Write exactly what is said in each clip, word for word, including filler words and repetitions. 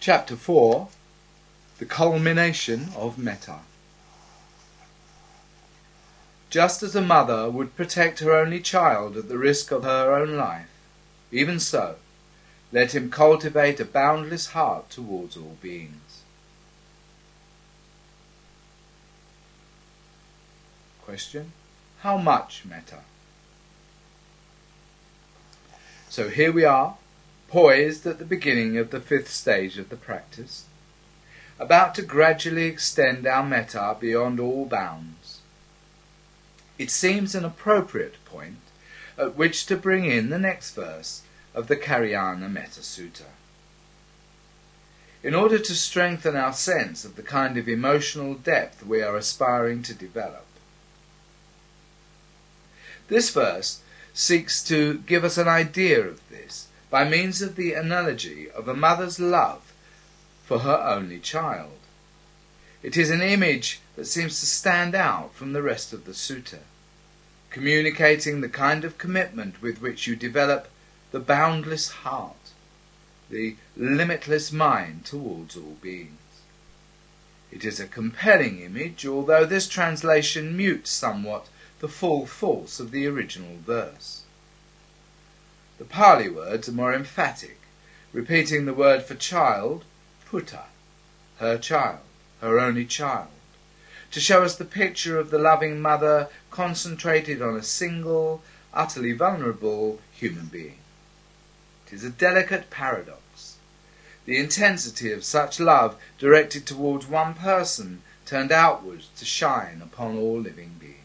Chapter four. The culmination of metta. Just as a mother would protect her only child at the risk of her own life, even so, let him cultivate a boundless heart towards all beings. Question: how much metta? So here we are, poised at the beginning of the fifth stage of the practice, about to gradually extend our metta beyond all bounds. It seems an appropriate point at which to bring in the next verse of the Karyana Metta Sutta. In order to strengthen our sense of the kind of emotional depth we are aspiring to develop. This verse seeks to give us an idea of this by means of the analogy of a mother's love for her only child. It is an image that seems to stand out from the rest of the sutta, communicating the kind of commitment with which you develop the boundless heart, the limitless mind towards all beings. It is a compelling image, although this translation mutes somewhat the full force of the original verse. The Pali words are more emphatic, repeating the word for child, putta, her child, her only child, to show us the picture of the loving mother concentrated on a single, utterly vulnerable human being. It is a delicate paradox. The intensity of such love directed towards one person turned outwards to shine upon all living beings.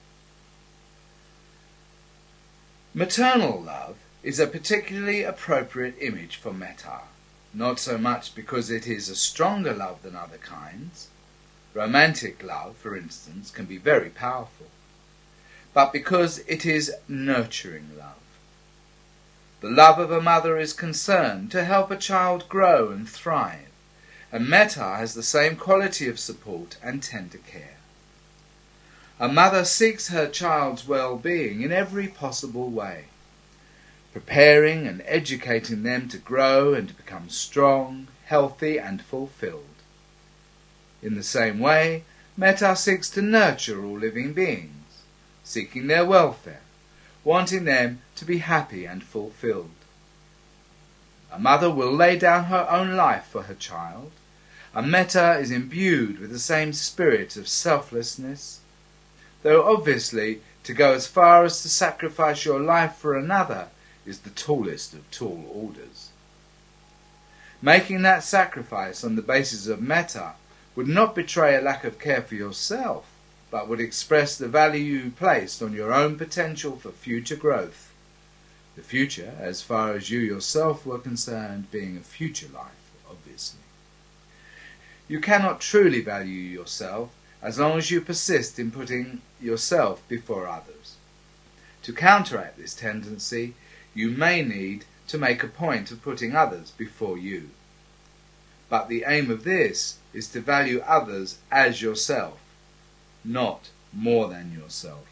Maternal love is a particularly appropriate image for metta, not so much because it is a stronger love than other kinds. Romantic love, for instance, can be very powerful, but because it is nurturing love. The love of a mother is concerned to help a child grow and thrive, and metta has the same quality of support and tender care. A mother seeks her child's well-being in every possible way, preparing and educating them to grow and to become strong, healthy and fulfilled. In the same way, metta seeks to nurture all living beings, seeking their welfare, wanting them to be happy and fulfilled. A mother will lay down her own life for her child, and metta is imbued with the same spirit of selflessness, though obviously to go as far as to sacrifice your life for another is the tallest of tall orders. Making that sacrifice on the basis of metta would not betray a lack of care for yourself, but would express the value you placed on your own potential for future growth, the future, as far as you yourself were concerned, being a future life, obviously. You cannot truly value yourself as long as you persist in putting yourself before others. To counteract this tendency, you may need to make a point of putting others before you. But the aim of this is to value others as yourself, not more than yourself.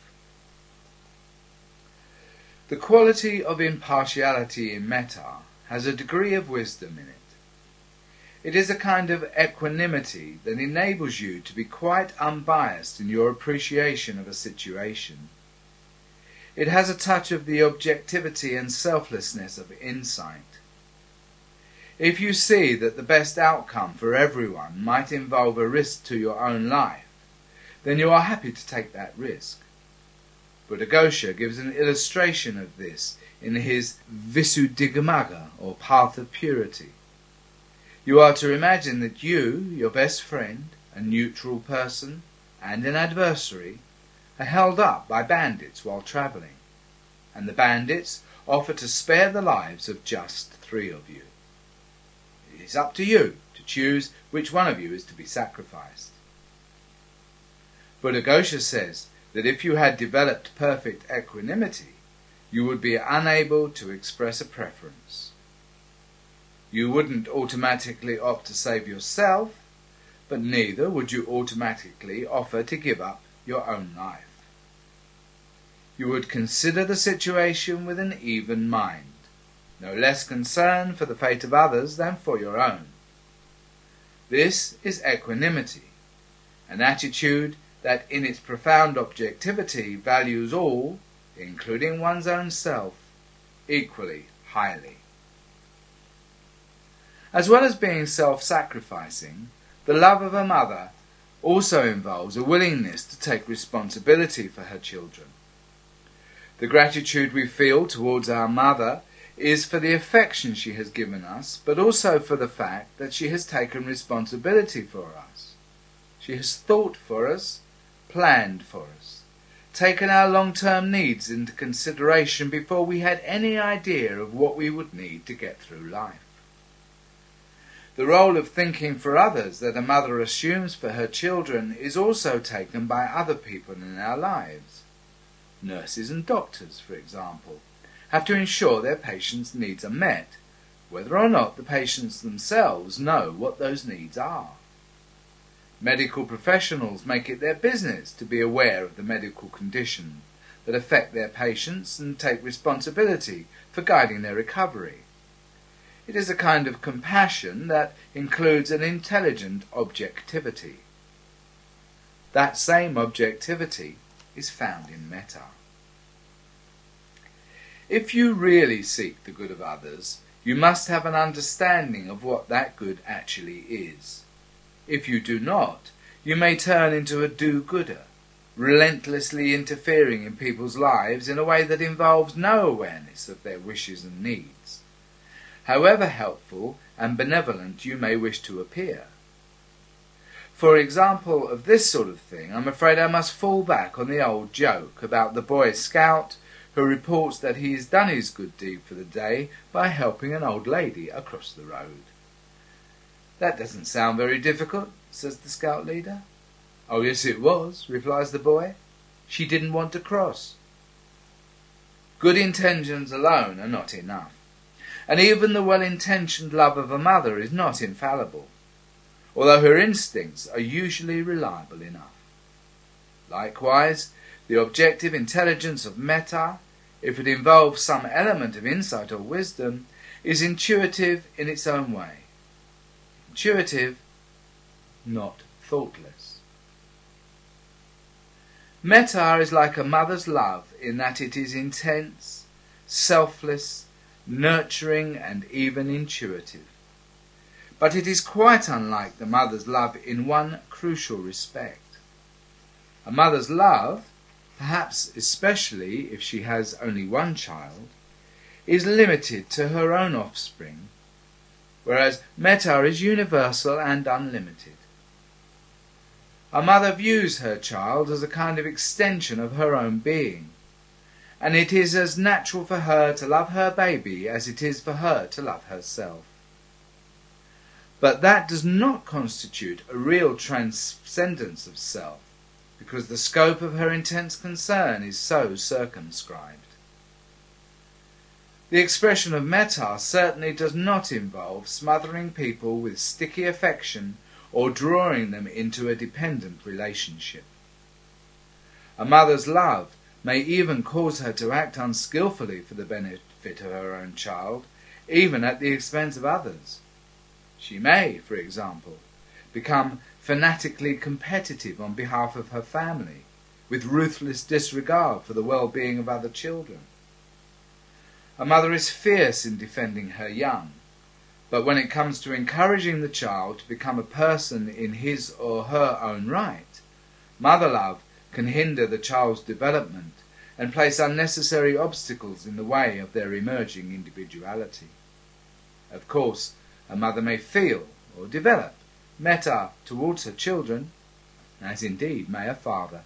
The quality of impartiality in metta has a degree of wisdom in it. It is a kind of equanimity that enables you to be quite unbiased in your appreciation of a situation. It has a touch of the objectivity and selflessness of insight. If you see that the best outcome for everyone might involve a risk to your own life, then you are happy to take that risk. Buddhaghosa gives an illustration of this in his Visuddhimagga, or Path of Purity. You are to imagine that you, your best friend, a neutral person, and an adversary are held up by bandits while travelling, and the bandits offer to spare the lives of just three of you. It is up to you to choose which one of you is to be sacrificed. Buddhaghosa says that if you had developed perfect equanimity, you would be unable to express a preference. You wouldn't automatically opt to save yourself, but neither would you automatically offer to give up your own life. You would consider the situation with an even mind, no less concern for the fate of others than for your own. This is equanimity, an attitude that in its profound objectivity values all, including one's own self, equally highly. As well as being self-sacrificing, the love of a mother also involves a willingness to take responsibility for her children. The gratitude we feel towards our mother is for the affection she has given us, but also for the fact that she has taken responsibility for us. She has thought for us, planned for us, taken our long-term needs into consideration before we had any idea of what we would need to get through life. The role of thinking for others that a mother assumes for her children is also taken by other people in our lives. Nurses and doctors, for example, have to ensure their patients' needs are met, whether or not the patients themselves know what those needs are. Medical professionals make it their business to be aware of the medical conditions that affect their patients and take responsibility for guiding their recovery. It is a kind of compassion that includes an intelligent objectivity. That same objectivity is found in metta. If you really seek the good of others, you must have an understanding of what that good actually is. If you do not, you may turn into a do-gooder, relentlessly interfering in people's lives in a way that involves no awareness of their wishes and needs, however helpful and benevolent you may wish to appear. For example of this sort of thing, I'm afraid I must fall back on the old joke about the Boy Scout who reports that he has done his good deed for the day by helping an old lady across the road. "That doesn't sound very difficult," says the Scout leader. "Oh, yes it was," replies the boy. "She didn't want to cross." Good intentions alone are not enough, and even the well-intentioned love of a mother is not infallible, although her instincts are usually reliable enough. Likewise, the objective intelligence of metta, if it involves some element of insight or wisdom, is intuitive in its own way. Intuitive, not thoughtless. Metta is like a mother's love in that it is intense, selfless, nurturing and even intuitive. But it is quite unlike the mother's love in one crucial respect. A mother's love, perhaps especially if she has only one child, is limited to her own offspring, whereas metta is universal and unlimited. A mother views her child as a kind of extension of her own being, and it is as natural for her to love her baby as it is for her to love herself. But that does not constitute a real transcendence of self, because the scope of her intense concern is so circumscribed. The expression of metta certainly does not involve smothering people with sticky affection or drawing them into a dependent relationship. A mother's love may even cause her to act unskillfully for the benefit of her own child, even at the expense of others. She may, for example, become fanatically competitive on behalf of her family, with ruthless disregard for the well-being of other children. A mother is fierce in defending her young, but when it comes to encouraging the child to become a person in his or her own right, mother love can hinder the child's development and place unnecessary obstacles in the way of their emerging individuality. Of course, a mother may feel or develop metta towards her children, as indeed may a father.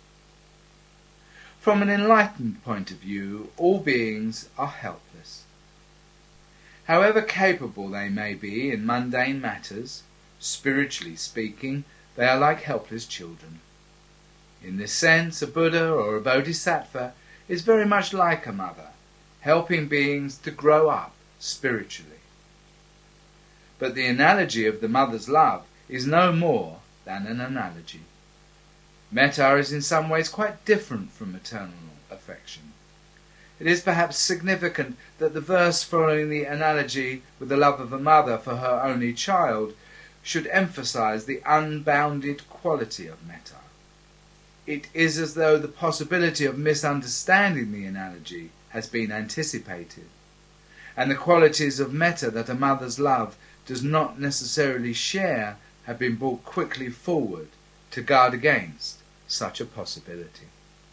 From an enlightened point of view, all beings are helpless. However capable they may be in mundane matters, spiritually speaking, they are like helpless children. In this sense, a Buddha or a Bodhisattva is very much like a mother, helping beings to grow up spiritually. But the analogy of the mother's love is no more than an analogy. Metta is in some ways quite different from maternal affection. It is perhaps significant that the verse following the analogy with the love of a mother for her only child should emphasize the unbounded quality of metta. It is as though the possibility of misunderstanding the analogy has been anticipated, and the qualities of metta that a mother's love does not necessarily share have been brought quickly forward to guard against such a possibility.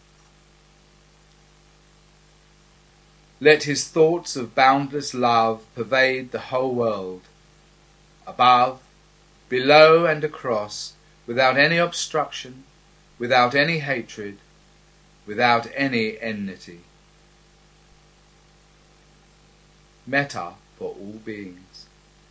Let his thoughts of boundless love pervade the whole world, above, below and across, without any obstruction, without any hatred, without any enmity. Metta for all beings.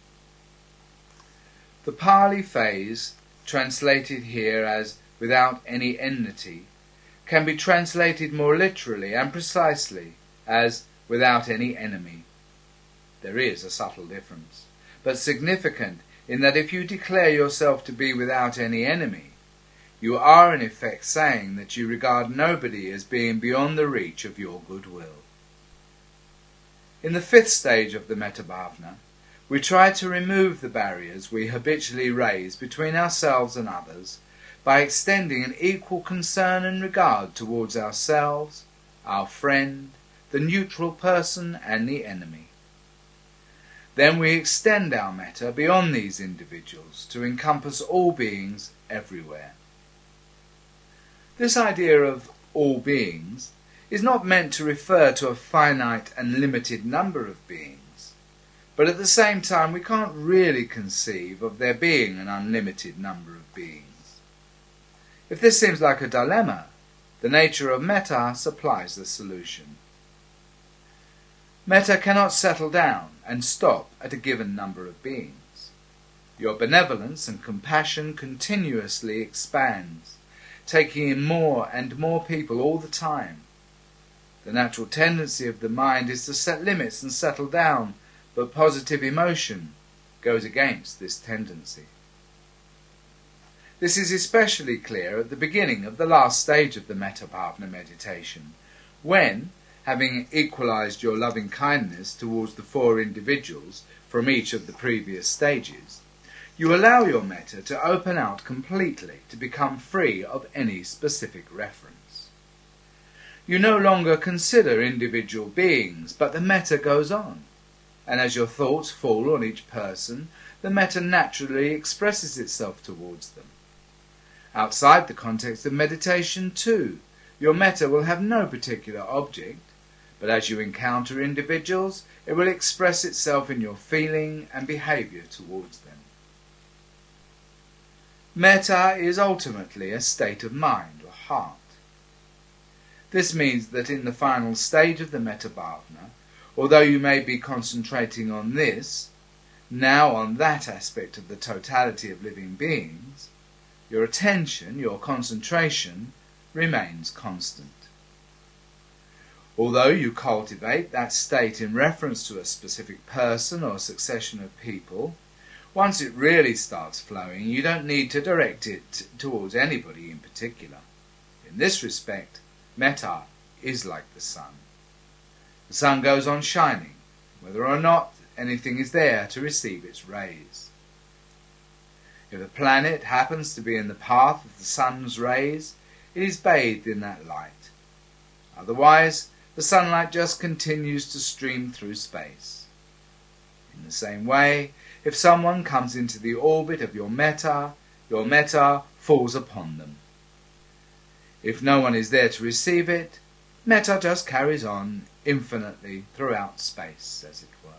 The Pali phrase, translated here as without any enmity, can be translated more literally and precisely as without any enemy. There is a subtle difference, but significant in that if you declare yourself to be without any enemy, you are in effect saying that you regard nobody as being beyond the reach of your goodwill. In the fifth stage of the Metta Bhavana, we try to remove the barriers we habitually raise between ourselves and others by extending an equal concern and regard towards ourselves, our friend, the neutral person and the enemy. Then we extend our metta beyond these individuals to encompass all beings everywhere. This idea of all beings is not meant to refer to a finite and limited number of beings, but at the same time we can't really conceive of there being an unlimited number of beings. If this seems like a dilemma, the nature of metta supplies the solution. Metta cannot settle down and stop at a given number of beings. Your benevolence and compassion continuously expands, taking in more and more people all the time. The natural tendency of the mind is to set limits and settle down, but positive emotion goes against this tendency. This is especially clear at the beginning of the last stage of the Metta Bhavana meditation, when, having equalized your loving kindness towards the four individuals from each of the previous stages, you allow your metta to open out completely, to become free of any specific reference. You no longer consider individual beings, but the metta goes on, and as your thoughts fall on each person, the metta naturally expresses itself towards them. Outside the context of meditation, too, your metta will have no particular object, but as you encounter individuals, it will express itself in your feeling and behaviour towards them. Metta is ultimately a state of mind or heart. This means that in the final stage of the Metta Bhavana, although you may be concentrating on this, now on that aspect of the totality of living beings, your attention, your concentration, remains constant. Although you cultivate that state in reference to a specific person or succession of people, once it really starts flowing, you don't need to direct it towards anybody in particular. In this respect, metta is like the sun. The sun goes on shining, whether or not anything is there to receive its rays. If a planet happens to be in the path of the sun's rays, it is bathed in that light. Otherwise, the sunlight just continues to stream through space. In the same way, if someone comes into the orbit of your metta, your metta falls upon them. If no one is there to receive it, metta just carries on infinitely throughout space, as it were.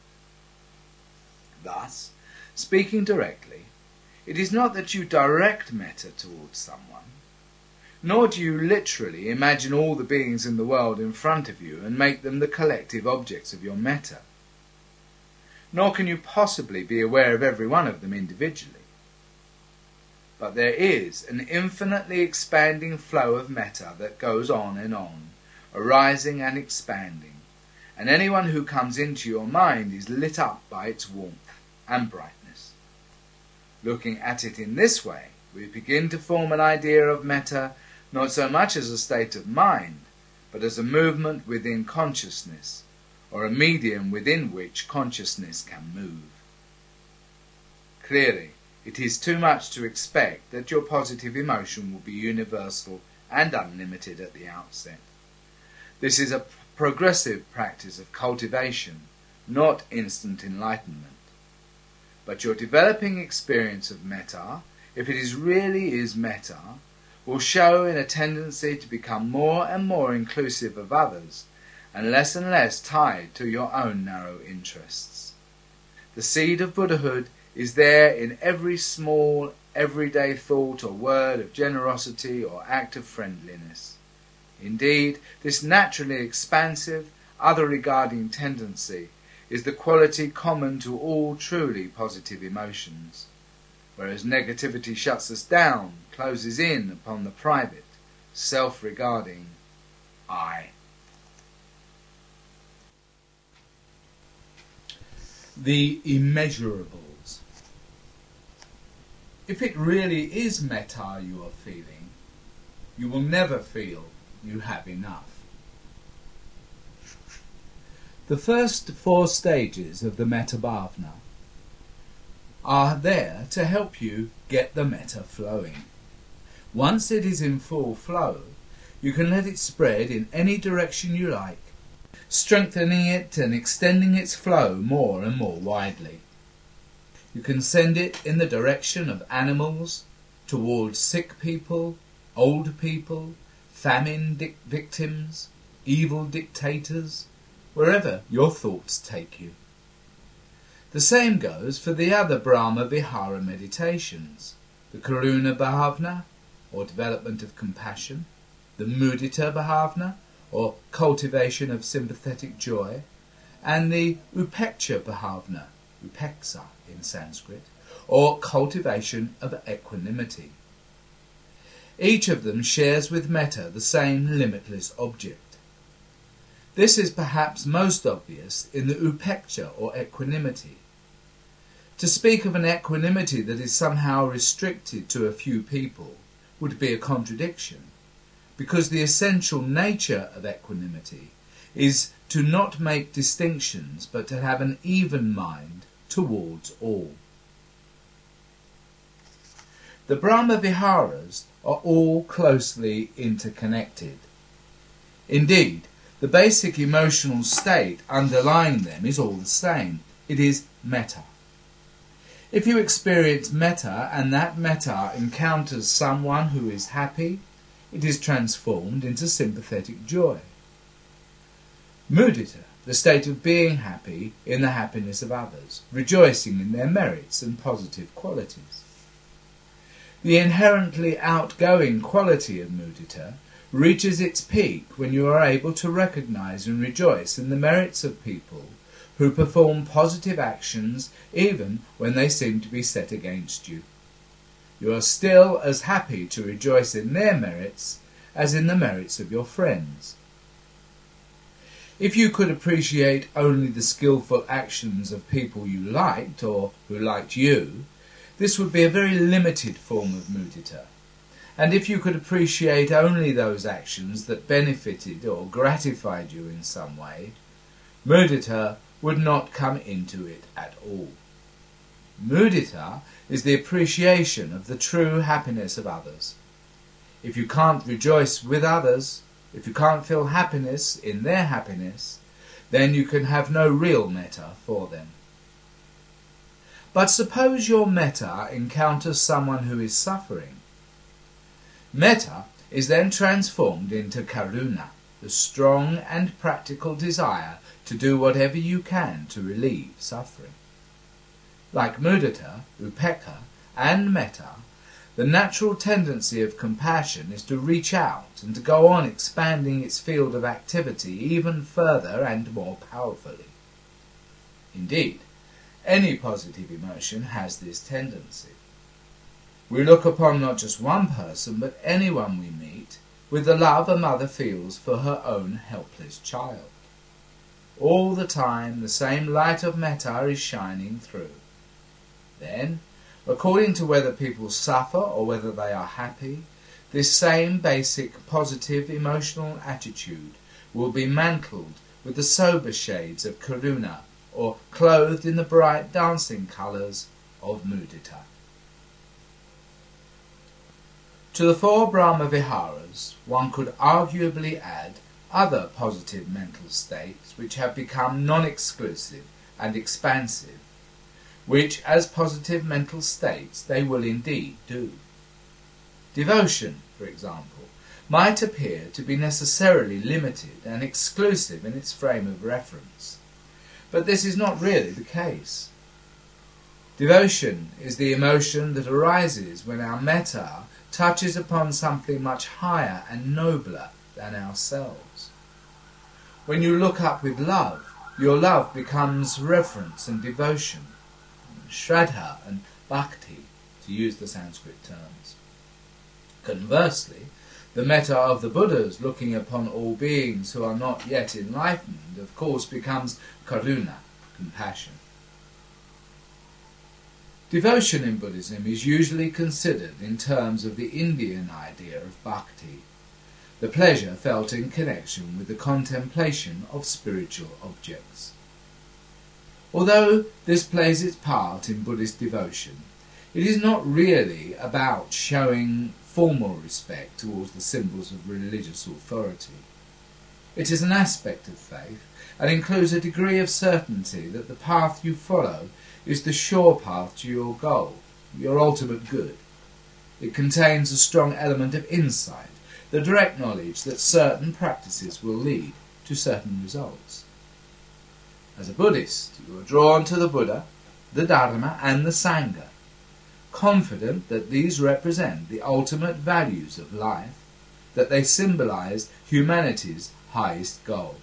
Thus, speaking directly, it is not that you direct metta towards someone, nor do you literally imagine all the beings in the world in front of you and make them the collective objects of your metta. Nor can you possibly be aware of every one of them individually. But there is an infinitely expanding flow of metta that goes on and on, arising and expanding, and anyone who comes into your mind is lit up by its warmth and brightness. Looking at it in this way, we begin to form an idea of metta not so much as a state of mind, but as a movement within consciousness, or a medium within which consciousness can move. Clearly, It is too much to expect that your positive emotion will be universal and unlimited at the outset. This is a progressive practice of cultivation, not instant enlightenment. But your developing experience of metta, if it is really is metta, will show in a tendency to become more and more inclusive of others and less and less tied to your own narrow interests. The seed of Buddhahood is there in every small, everyday thought or word of generosity or act of friendliness. Indeed, this naturally expansive, other-regarding tendency is the quality common to all truly positive emotions, whereas negativity shuts us down, closes in upon the private, self-regarding I. The immeasurables. If it really is metta you are feeling, you will never feel you have enough. The first four stages of the metta bhavana are there to help you get the metta flowing. Once it is in full flow, you can let it spread in any direction you like, strengthening it and extending its flow more and more widely. You can send it in the direction of animals, towards sick people, old people, famine dic- victims, evil dictators, wherever your thoughts take you. The same goes for the other Brahma Vihara meditations, the Karuna Bhavana, or development of compassion, the Mudita Bhavana, or cultivation of sympathetic joy, and the Upekkha Bhavana, Upeksa in Sanskrit, or cultivation of equanimity. Each of them shares with metta the same limitless object. This is perhaps most obvious in the upekkha or equanimity. To speak of an equanimity that is somehow restricted to a few people would be a contradiction, because the essential nature of equanimity is to not make distinctions but to have an even mind towards all. The Brahma Viharas are all closely interconnected. Indeed, the basic emotional state underlying them is all the same. It is metta. If you experience metta and that metta encounters someone who is happy, it is transformed into sympathetic joy. Mudita, the state of being happy in the happiness of others, rejoicing in their merits and positive qualities. The inherently outgoing quality of mudita reaches its peak when you are able to recognize and rejoice in the merits of people who perform positive actions even when they seem to be set against you. You are still as happy to rejoice in their merits as in the merits of your friends. If you could appreciate only the skillful actions of people you liked or who liked you, this would be a very limited form of mudita. And if you could appreciate only those actions that benefited or gratified you in some way, mudita would not come into it at all. Mudita is the appreciation of the true happiness of others. If you can't rejoice with others, if you can't feel happiness in their happiness, then you can have no real metta for them. But suppose your metta encounters someone who is suffering. Metta is then transformed into karuna, the strong and practical desire to do whatever you can to relieve suffering. Like mudita, upekkha, and metta, the natural tendency of compassion is to reach out and to go on expanding its field of activity even further and more powerfully. Indeed, any positive emotion has this tendency. We look upon not just one person, but anyone we meet, with the love a mother feels for her own helpless child. All the time the same light of metta is shining through. Then, according to whether people suffer or whether they are happy, this same basic positive emotional attitude will be mantled with the sober shades of karuna, or clothed in the bright dancing colours of mudita. To the four Brahma Viharas, one could arguably add other positive mental states which have become non-exclusive and expansive, which as positive mental states they will indeed do. Devotion, for example, might appear to be necessarily limited and exclusive in its frame of reference, but this is not really the case. Devotion is the emotion that arises when our metta touches upon something much higher and nobler than ourselves. When you look up with love, your love becomes reverence and devotion, shraddha and bhakti, to use the Sanskrit terms. Conversely, the metta of the Buddhas looking upon all beings who are not yet enlightened, of course, becomes karuna, compassion. Devotion in Buddhism is usually considered in terms of the Indian idea of bhakti, the pleasure felt in connection with the contemplation of spiritual objects. Although this plays its part in Buddhist devotion, it is not really about showing formal respect towards the symbols of religious authority. It is an aspect of faith and includes a degree of certainty that the path you follow is the sure path to your goal, your ultimate good. It contains a strong element of insight, the direct knowledge that certain practices will lead to certain results. As a Buddhist, you are drawn to the Buddha, the Dharma and the Sangha, confident that these represent the ultimate values of life, that they symbolize humanity's highest goal.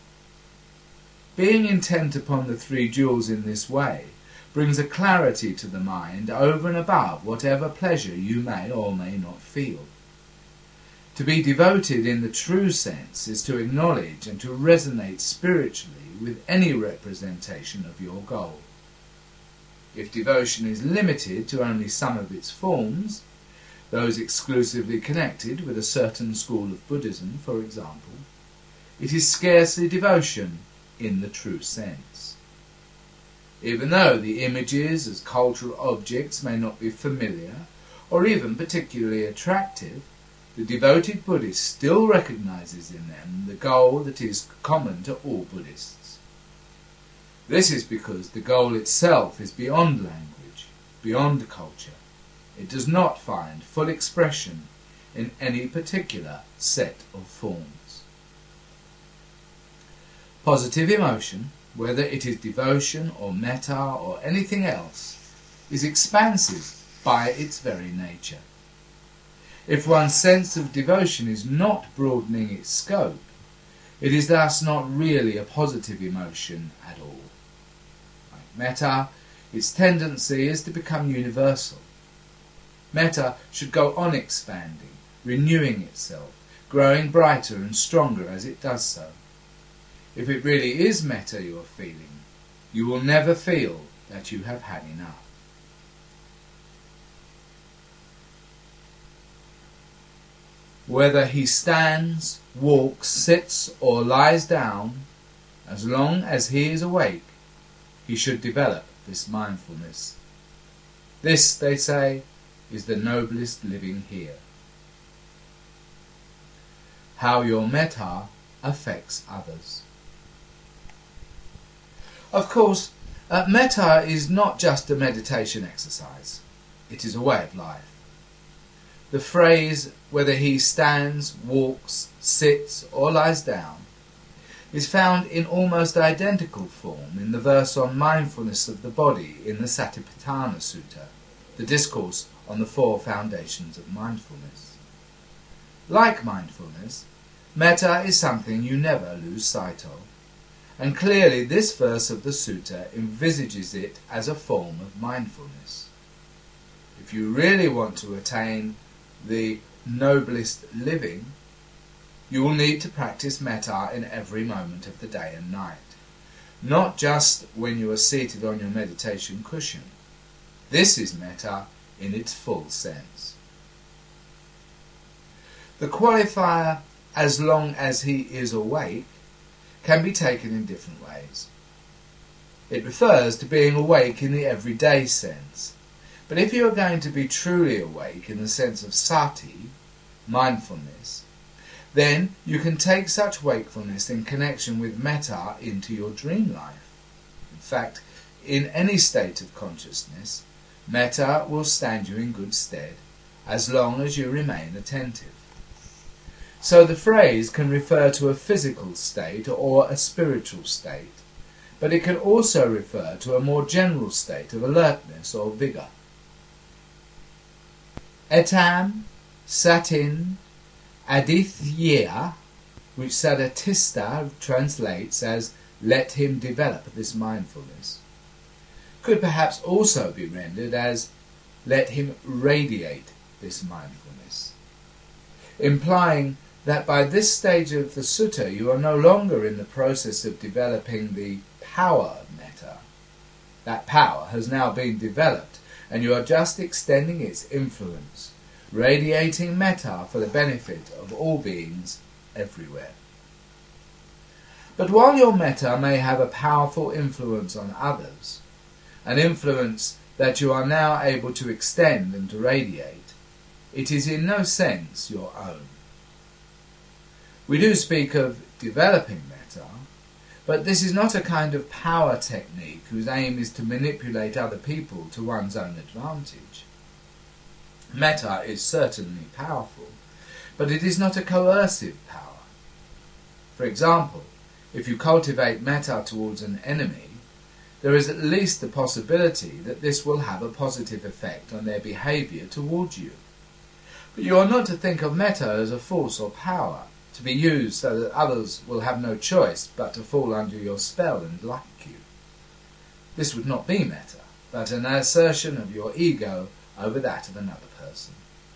Being intent upon the three jewels in this way brings a clarity to the mind over and above whatever pleasure you may or may not feel. To be devoted in the true sense is to acknowledge and to resonate spiritually with any representation of your goal. If devotion is limited to only some of its forms, those exclusively connected with a certain school of Buddhism, for example, it is scarcely devotion in the true sense. Even though the images as cultural objects may not be familiar or even particularly attractive, the devoted Buddhist still recognizes in them the goal that is common to all Buddhists. This is because the goal itself is beyond language, beyond culture. It does not find full expression in any particular set of forms. Positive emotion, whether it is devotion or metta or anything else, is expansive by its very nature. If one's sense of devotion is not broadening its scope, it is thus not really a positive emotion at all. Like metta, its tendency is to become universal. Metta should go on expanding, renewing itself, growing brighter and stronger as it does so. If it really is metta you are feeling, you will never feel that you have had enough. Whether he stands, walks, sits or lies down, as long as he is awake, he should develop this mindfulness. This, they say, is the noblest living here. How your metta affects others. Of course, uh, metta is not just a meditation exercise. It is a way of life. The phrase, whether he stands, walks, sits or lies down, is found in almost identical form in the verse on mindfulness of the body in the Satipatthana Sutta, the discourse on the four foundations of mindfulness. Like mindfulness, metta is something you never lose sight of, and clearly this verse of the sutta envisages it as a form of mindfulness. If you really want to attain the noblest living, you will need to practice metta in every moment of the day and night, not just when you are seated on your meditation cushion. This is metta in its full sense. The qualifier, as long as he is awake, can be taken in different ways. It refers to being awake in the everyday sense, But if you are going to be truly awake in the sense of sati, mindfulness, then you can take such wakefulness in connection with metta into your dream life. In fact, in any state of consciousness, metta will stand you in good stead as long as you remain attentive. So the phrase can refer to a physical state or a spiritual state, but it can also refer to a more general state of alertness or vigour. Etam, satin, adithya, which Sadatista translates as let him develop this mindfulness, could perhaps also be rendered as let him radiate this mindfulness, implying that by this stage of the sutta you are no longer in the process of developing the power of metta. That power has now been developed, and you are just extending its influence, radiating metta for the benefit of all beings everywhere. But while your metta may have a powerful influence on others, an influence that you are now able to extend and to radiate, it is in no sense your own. We do speak of developing metta, but this is not a kind of power technique whose aim is to manipulate other people to one's own advantage. Metta is certainly powerful, but it is not a coercive power. For example, if you cultivate metta towards an enemy, there is at least the possibility that this will have a positive effect on their behaviour towards you. But you are not to think of metta as a force or power, to be used so that others will have no choice but to fall under your spell and like you. This would not be metta, but an assertion of your ego over that of another person.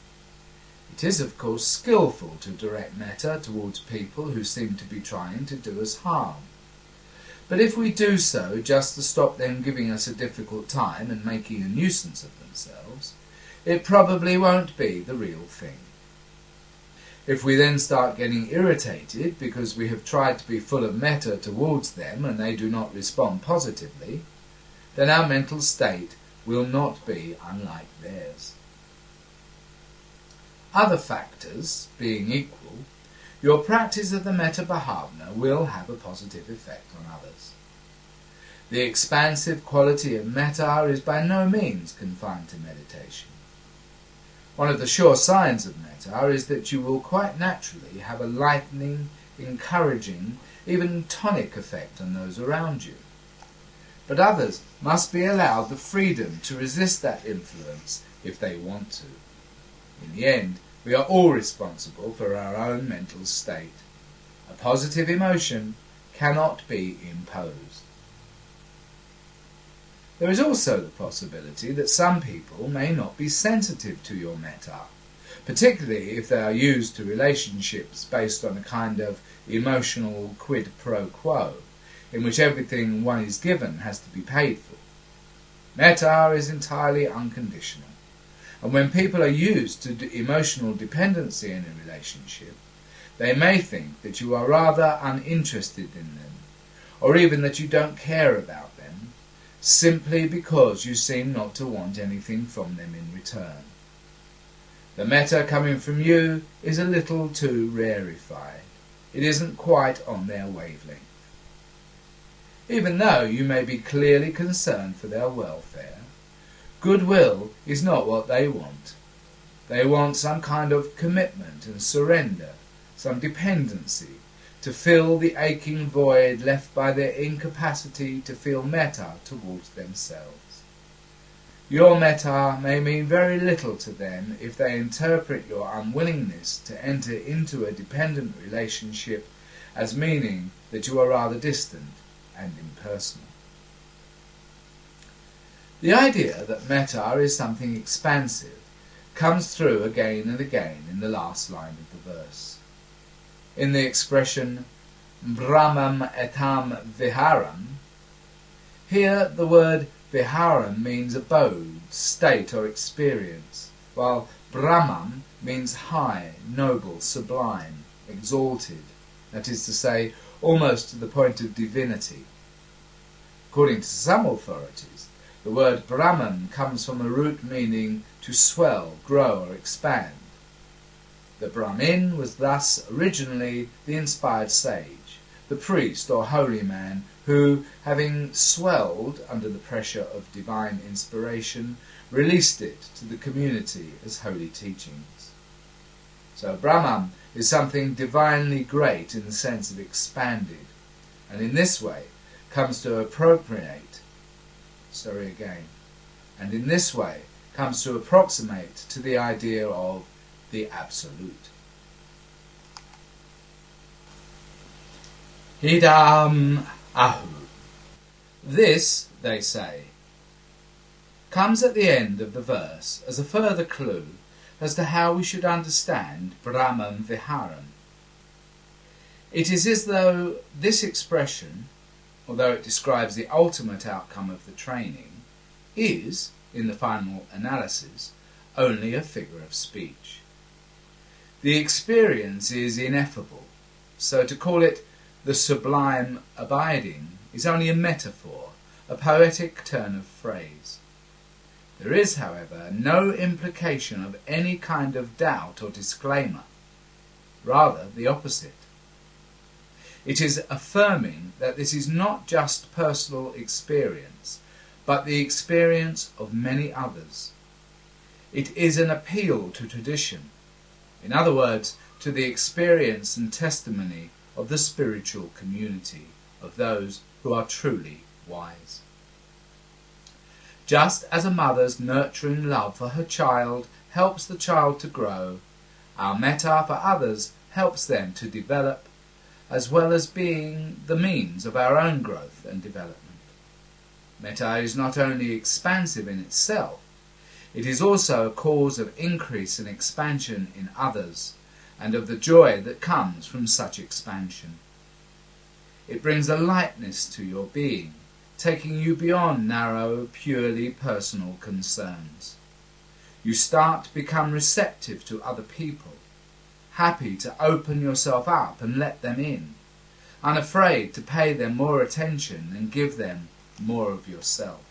It is, of course, skillful to direct metta towards people who seem to be trying to do us harm. But if we do so just to stop them giving us a difficult time and making a nuisance of themselves, it probably won't be the real thing. If we then start getting irritated because we have tried to be full of metta towards them and they do not respond positively, then our mental state will not be unlike theirs. Other factors being equal, your practice of the metta bhavana will have a positive effect on others. The expansive quality of metta is by no means confined to meditation. One of the sure signs of metta is that you will quite naturally have a lightening, encouraging, even tonic effect on those around you. But others must be allowed the freedom to resist that influence if they want to. In the end, we are all responsible for our own mental state. A positive emotion cannot be imposed. There is also the possibility that some people may not be sensitive to your metta, particularly if they are used to relationships based on a kind of emotional quid pro quo, in which everything one is given has to be paid for. Metta is entirely unconditional, and when people are used to d- emotional dependency in a relationship, they may think that you are rather uninterested in them, or even that you don't care about them, simply because you seem not to want anything from them in return. The metta coming from you is a little too rarefied. It isn't quite on their wavelength. Even though you may be clearly concerned for their welfare, goodwill is not what they want. They want some kind of commitment and surrender, some dependency, to fill the aching void left by their incapacity to feel metta towards themselves. Your metta may mean very little to them if they interpret your unwillingness to enter into a dependent relationship as meaning that you are rather distant and impersonal. The idea that metta is something expansive comes through again and again in the last line of the verse. In the expression Brahmam etam viharam, here the word viharam means abode, state or experience, while Brahmam means high, noble, sublime, exalted, that is to say, almost to the point of divinity. According to some authorities, The word Brahman comes from a root meaning to swell, grow or expand. The Brahmin was thus originally the inspired sage, the priest or holy man who, having swelled under the pressure of divine inspiration, released it to the community as holy teachings. So Brahman is something divinely great in the sense of expanded, and in this way comes to appropriate, sorry again, and in this way comes to approximate to the idea of the Absolute. Idam ahu. This, they say, comes at the end of the verse as a further clue as to how we should understand Brahman Viharam. It is as though this expression, although it describes the ultimate outcome of the training, is, in the final analysis, only a figure of speech. The experience is ineffable, so to call it the sublime abiding is only a metaphor, a poetic turn of phrase. There is, however, no implication of any kind of doubt or disclaimer, rather the opposite. It is affirming that this is not just personal experience, but the experience of many others. It is an appeal to tradition, in other words, to the experience and testimony of the spiritual community, of those who are truly wise. Just as a mother's nurturing love for her child helps the child to grow, our metta for others helps them to develop, as well as being the means of our own growth and development. Metta is not only expansive in itself, it is also a cause of increase and expansion in others, and of the joy that comes from such expansion. It brings a lightness to your being, taking you beyond narrow, purely personal concerns. You start to become receptive to other people, happy to open yourself up and let them in, unafraid to pay them more attention and give them more of yourself.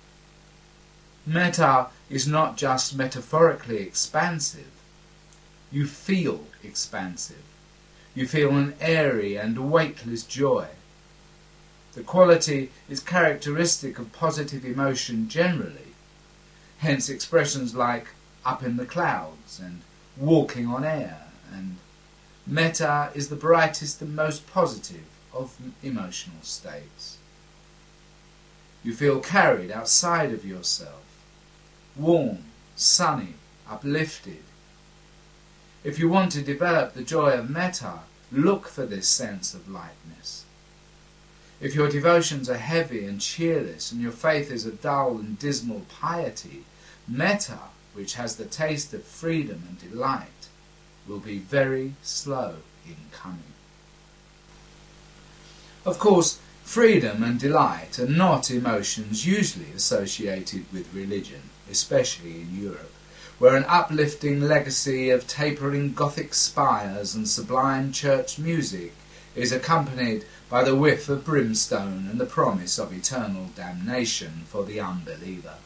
Metta is not just metaphorically expansive. You feel expansive. You feel an airy and weightless joy. The quality is characteristic of positive emotion generally, hence expressions like up in the clouds and walking on air, and metta is the brightest and most positive of emotional states. You feel carried outside of yourself, warm, sunny, uplifted. If you want to develop the joy of metta, look for this sense of lightness. If your devotions are heavy and cheerless, and your faith is a dull and dismal piety, metta, which has the taste of freedom and delight, will be very slow in coming. Of course, freedom and delight are not emotions usually associated with religion, especially in Europe, where an uplifting legacy of tapering Gothic spires and sublime church music is accompanied by the whiff of brimstone and the promise of eternal damnation for the unbeliever.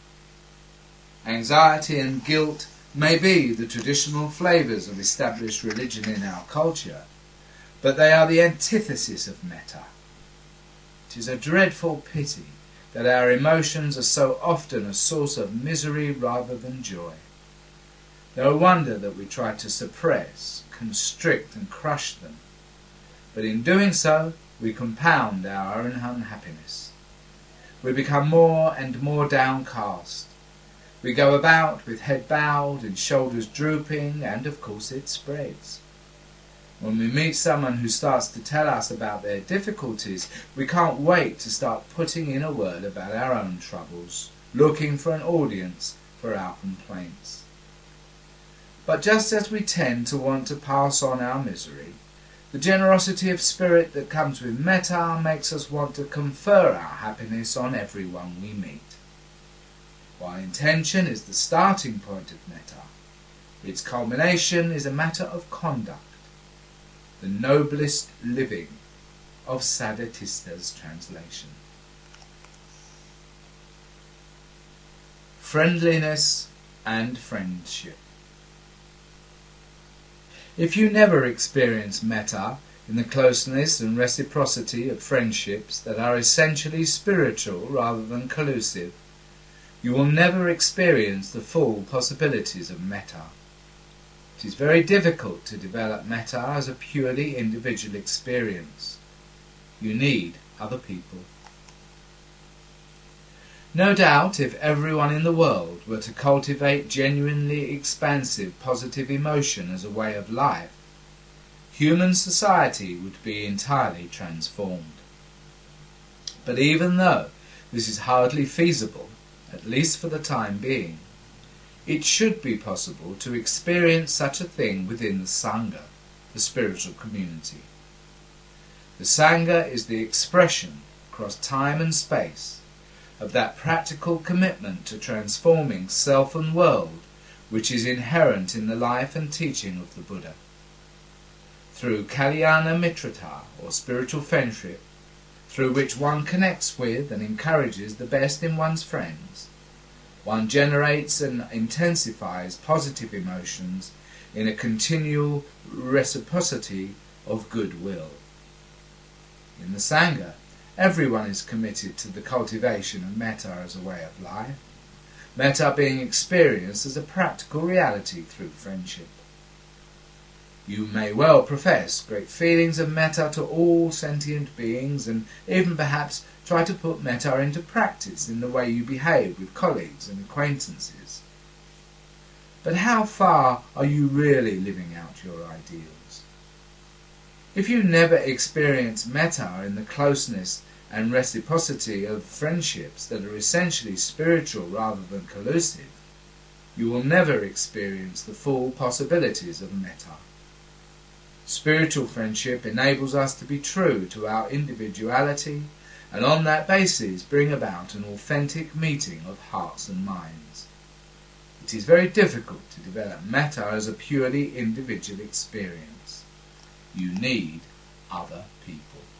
Anxiety and guilt may be the traditional flavours of established religion in our culture, but they are the antithesis of metta. It is a dreadful pity that our emotions are so often a source of misery rather than joy. No wonder that we try to suppress, constrict and crush them, but in doing so we compound our own unhappiness. We become more and more downcast. We go about with head bowed and shoulders drooping, and of course it spreads. When we meet someone who starts to tell us about their difficulties, we can't wait to start putting in a word about our own troubles, looking for an audience for our complaints. But just as we tend to want to pass on our misery, the generosity of spirit that comes with metta makes us want to confer our happiness on everyone we meet. While intention is the starting point of metta, its culmination is a matter of conduct, the noblest living of Sadatista's translation. friendliness and friendship. If you never experience metta in the closeness and reciprocity of friendships that are essentially spiritual rather than collusive, you will never experience the full possibilities of metta. It is very difficult to develop metta as a purely individual experience. You need other people. No doubt, if everyone in the world were to cultivate genuinely expansive positive emotion as a way of life, human society would be entirely transformed. But even though this is hardly feasible, at least for the time being, it should be possible to experience such a thing within the Sangha, the spiritual community. The Sangha is the expression, across time and space, of that practical commitment to transforming self and world which is inherent in the life and teaching of the Buddha. Through Kalyana Mitrata, or spiritual friendship, through which one connects with and encourages the best in one's friends, one generates and intensifies positive emotions in a continual reciprocity of goodwill. In the Sangha, everyone is committed to the cultivation of metta as a way of life, metta being experienced as a practical reality through friendship. You may well profess great feelings of metta to all sentient beings, and even perhaps try to put metta into practice in the way you behave with colleagues and acquaintances. But how far are you really living out your ideals? If you never experience metta in the closeness and reciprocity of friendships that are essentially spiritual rather than collusive, you will never experience the full possibilities of metta. Spiritual friendship enables us to be true to our individuality, and on that basis bring about an authentic meeting of hearts and minds. It is very difficult to develop metta as a purely individual experience. You need other people.